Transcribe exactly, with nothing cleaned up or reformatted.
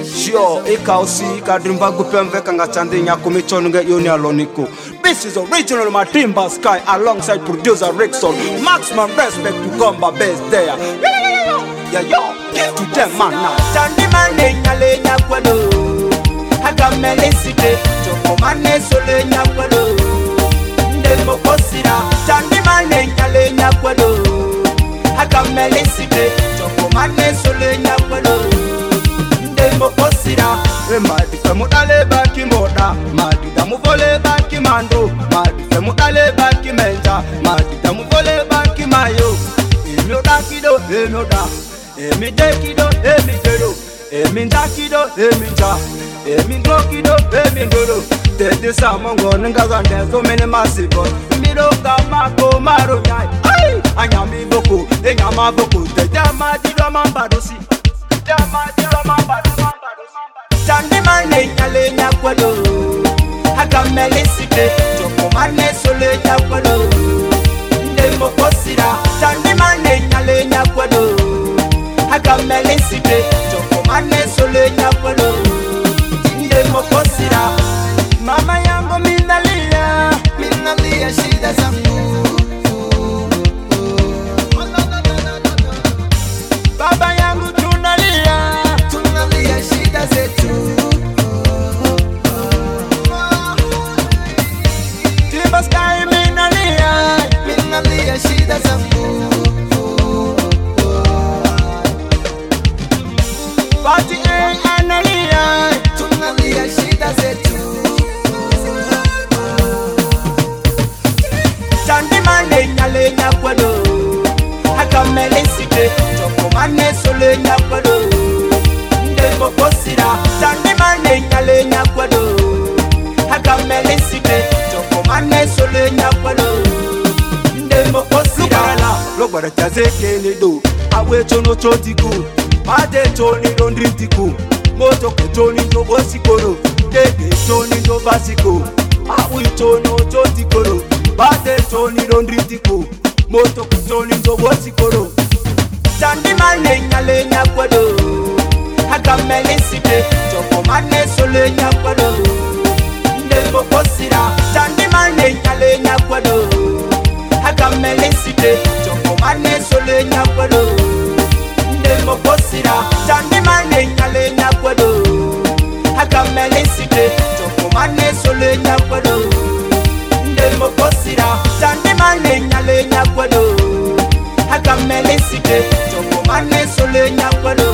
Sure, ikausi kadrimba gupemve kanga chandi nyako michonunge yoni aloniko. This is original Matimba Sky alongside producer Rickson. Maximum respect to Gomba best there. Yeah, yo, get to them man now. Chandi mane nyale nyakwado, hagamele sike, choko mane sole nyakwado. Ndemo kosira, chandi mane nyale nyakwado, hagamele sike, choko mane sole nyakwado. Ndemo kosira, madi femudale baki moda, madi damuvole baki mando, madi femudale baki menja, madi damuvole baki mayo. Emioda kido, emioda. Emi dekido, emi dedo, emi dakido, emi ja, emi dokido, emi dodo. Tede samongo ngazande so many massive. Miro gamako maro nyai. Ay, anyami boko, enyama boko. Tede ma dido mambadosi. Dama dido mambadosi. Chandi mane nyale nyakwado, hagamele sike, choko mane sole nyakwado. Ndemo kosira, chandi mane nyale nyakwado. Hagamele sike, choko mane sole nyakwado. Ndemo kosira. Mama yangu minalia, minalia shida zangu. Baba yangu tunalia, tunalia shida zetu. Timba Sky minalia, minalia shida zangu. Party A analia, tunalia shida zetu. Chandi mane nyale nyakwado, hagamele sike, choko mane sole nyakwado. Ndemo kosira, chandi mane nyale nyakwado, hagamele sike, choko mane sole nyakwado. Ndemo kosira, Logwara chazeke nido, awe chono chotiku. Ade choni don dritiku, moto ke choni do bosikoro, dege choni do basiko. Awi chono chotikoro, ade choni don dritiku, moto ke choni do bosikoro. chandi mane nyale nyakwado, hagamele sike, choko mane sole nyakwado. Ndemo kosira, chandi mane nyale nyakwado, hagamele sike, choko mane sole nyakwado. Ndemo kosira, chandi mane nyale nyakwado, hagamele sike, choko mane sole nyakwado. Ndemo kosira, chandi mane nyale nyakwado, hagamele sike, choko mane sole nyakwado.